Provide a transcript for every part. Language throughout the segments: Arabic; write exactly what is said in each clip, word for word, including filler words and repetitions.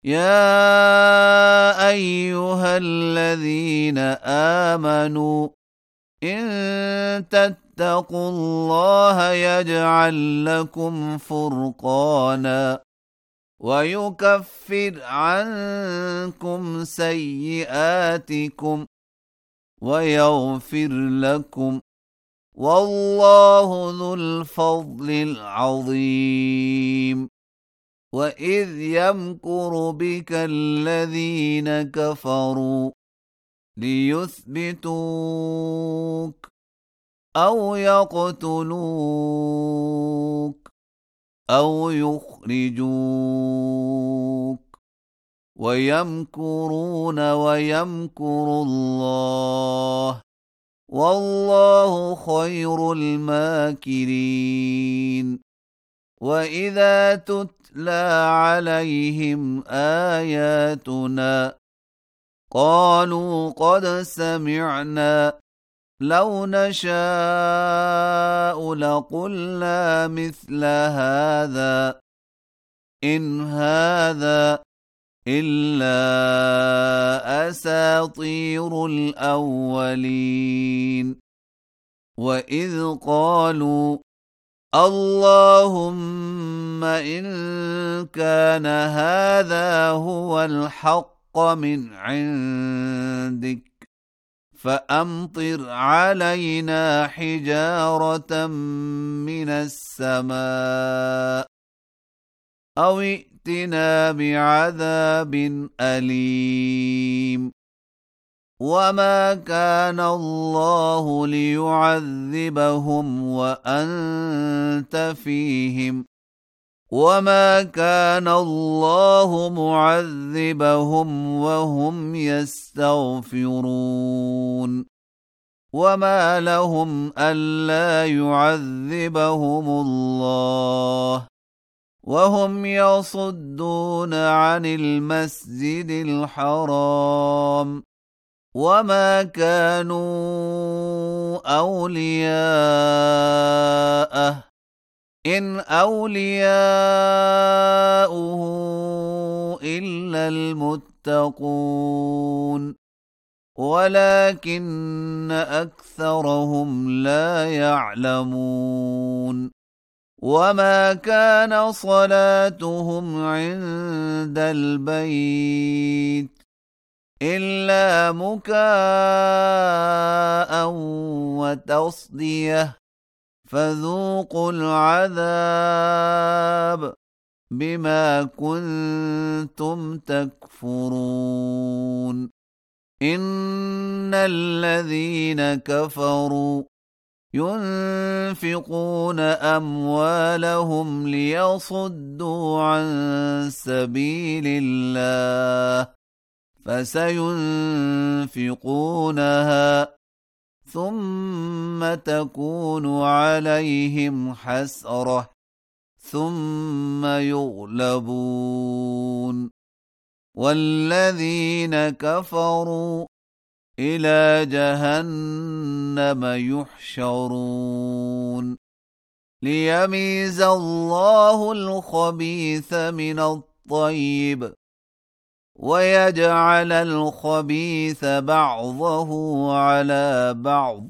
يا أيها الذين آمنوا إن تتقوا الله يجعل لكم فرقانا ويكفر عنكم سيئاتكم ويغفر لكم والله ذو الفضل العظيم. وإذ يمكر بك الذين كفروا ليثبتوك أو يقتلوك أو يخرجوك ويمكرون ويمكر الله والله خير الماكرين. وإذا تتلى عليهم آياتنا قالوا قد سمعنا لو نشاء لقلنا مثل هذا إن هذا إلا أساطير الأولين. وإذ قالوا اللهم إن كان هذا هو الحق من عندك فأمطر علينا حجارة من السماء أو ائتنا بعذاب أليم. وما كان الله ليعذبهم وأنت فيهم وما كان الله معذبهم وهم يستغفرون. وما لهم ألا يعذبهم الله وهم يصدون عن المسجد الحرام وما كانوا أولياءه إن أولياؤه إلا المتقون ولكن أكثرهم لا يعلمون. وما كان صلاتهم عند البيت إلا مكاء وتصدية فذوقوا العذاب بما كنتم تكفرون. إن الذين كفروا ينفقون أموالهم ليصدوا عن سبيل الله فسينفقونها ثم تكون عليهم حسرة ثم يغلبون والذين كفروا إلى جهنم يحشرون ليميز الله الخبيث من الطيب ويجعل الخبيث بعضه على بعض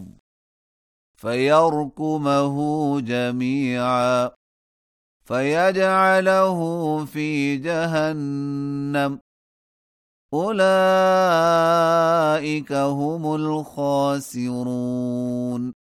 فيركمه جميعا فيجعله في جهنم أولئك هم الخاسرون.